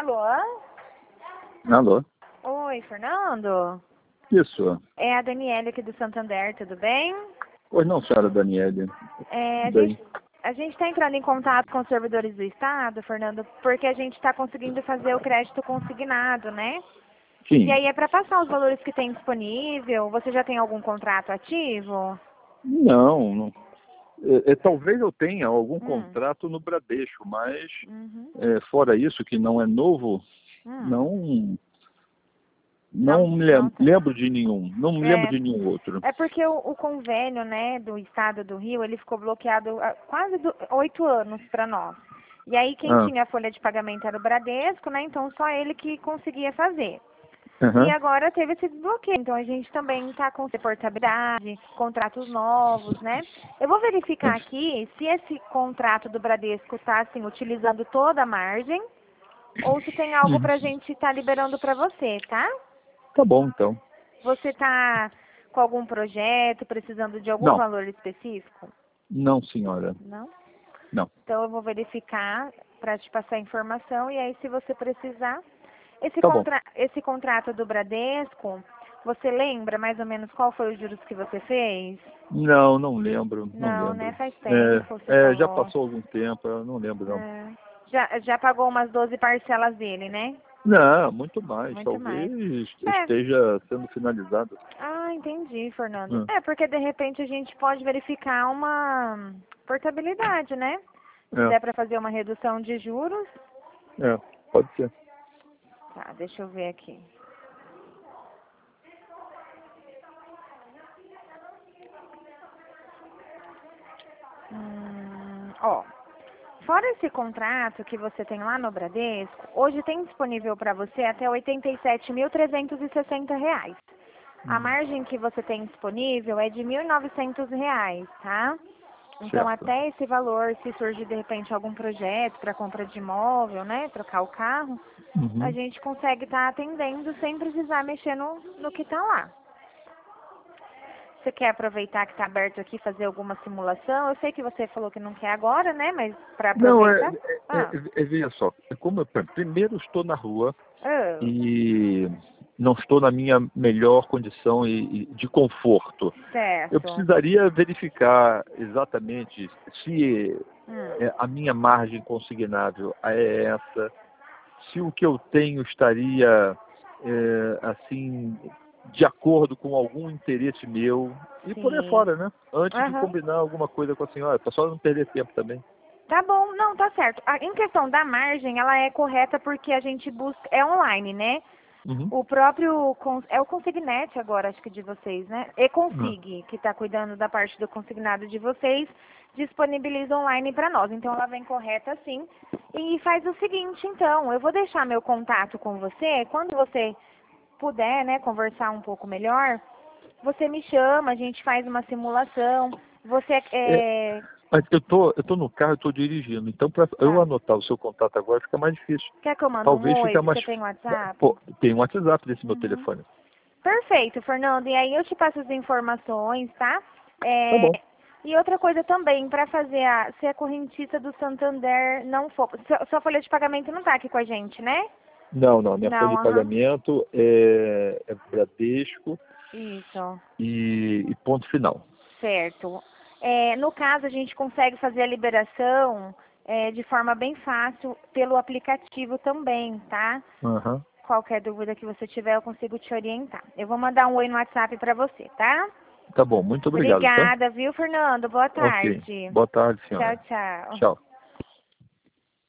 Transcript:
Alô? Alô? Oi, Fernando? Isso. É a Daniela aqui do Santander, tudo bem? Pois não, senhora Daniele. É, Bem. a gente está entrando em contato com os servidores do Estado, Fernando, porque a gente está conseguindo fazer o crédito consignado, né? E Sim. aí é para passar os valores que tem disponível. Você já tem algum contrato ativo? Não, não. Talvez eu tenha algum Hum. contrato no Bradesco, mas Uhum. fora isso, que não é novo, Hum. não, Não, não me não tem. lembro de nenhum. Não me lembro É, de nenhum outro. é porque o convênio, né, do Estado do Rio, ele ficou bloqueado há quase 8 anos para nós. E aí quem Ah, tinha a folha de pagamento era o Bradesco, né? Então só ele que conseguia fazer. E aham. agora teve esse desbloqueio. Então a gente também está com portabilidade, contratos novos, né? Eu vou verificar aqui se esse contrato do Bradesco está assim utilizando toda a margem ou se tem algo para a gente estar liberando para você, tá? Tá bom, então. Você está com algum projeto, precisando de algum Não, valor específico? não, senhora. Não? Não. Então eu vou verificar para te passar a informação e aí se você precisar. Tá bom. Esse contrato do Bradesco, você lembra mais ou menos qual foi os juros que você fez? Não, não lembro, não Não, né? lembro. Faz tempo, você Já falou. passou algum tempo, eu não lembro, não. É. Já pagou umas 12 parcelas dele, né? Não, muito mais. Muito Talvez mais. É. esteja sendo finalizado. Ah, entendi, Fernando. É, É, porque de repente a gente pode verificar uma portabilidade, né? Se der para fazer uma redução de juros. pode ser. Tá, deixa eu ver aqui. Ó, fora esse contrato que você tem lá no Bradesco, hoje tem disponível para você até R$ 87.360. A margem que você tem disponível é de R$ 1.900, tá? Então, Certo. até esse valor, se surgir de repente algum projeto para compra de imóvel, né, trocar o carro, a Uhum. gente consegue estar atendendo sem precisar mexer no que está lá. Você quer aproveitar que está aberto aqui e fazer alguma simulação? Eu sei que você falou que não quer agora, né, mas para Não, aproveitar. Ah, veja só, como primeiro estou na rua oh, e não estou na minha melhor condição e de conforto. Eu certo. precisaria verificar exatamente se Hum, a minha margem consignável é essa, se o que eu tenho estaria assim de acordo com algum interesse meu e por aí sim. fora, né? Antes de Aham. combinar alguma coisa com a senhora, para só não perder tempo também. Tá bom, não, tá certo. Em questão da margem, ela é correta porque a gente busca, é online, né? Uhum. O próprio, é o Consignet agora, acho que de vocês, né? Ah, E-Consig, que está cuidando da parte do consignado de vocês, disponibiliza online para nós. Então, ela vem correta sim. E faz o seguinte, então, eu vou deixar meu contato com você. Quando você puder, né, conversar um pouco melhor, você me chama, a gente faz uma simulação. Você é, mas eu tô no carro, eu tô dirigindo, então para eu tá. anotar o seu contato agora fica mais difícil. Quer que eu mando um Talvez oi? fique mais. Você tem WhatsApp? Pô, tem um WhatsApp desse meu Uhum. telefone. Perfeito, Fernando. E aí eu te passo as informações, tá? Tá É, bom. e outra coisa também, para fazer se a correntista do Santander não for. Sua folha de pagamento não tá aqui com a gente, né? Não, não. Minha folha Não, de aham. pagamento é Bradesco Isso, e ponto final. certo. É, no caso, a gente consegue fazer a liberação de forma bem fácil pelo aplicativo também, tá? Aham. Qualquer dúvida que você tiver, eu consigo te orientar. Eu vou mandar um oi no WhatsApp para você, tá? Tá bom, muito obrigado, tá? Obrigada, viu, Fernando? Boa Ok. tarde. Boa tarde, Tchau, senhora. tchau. Tchau.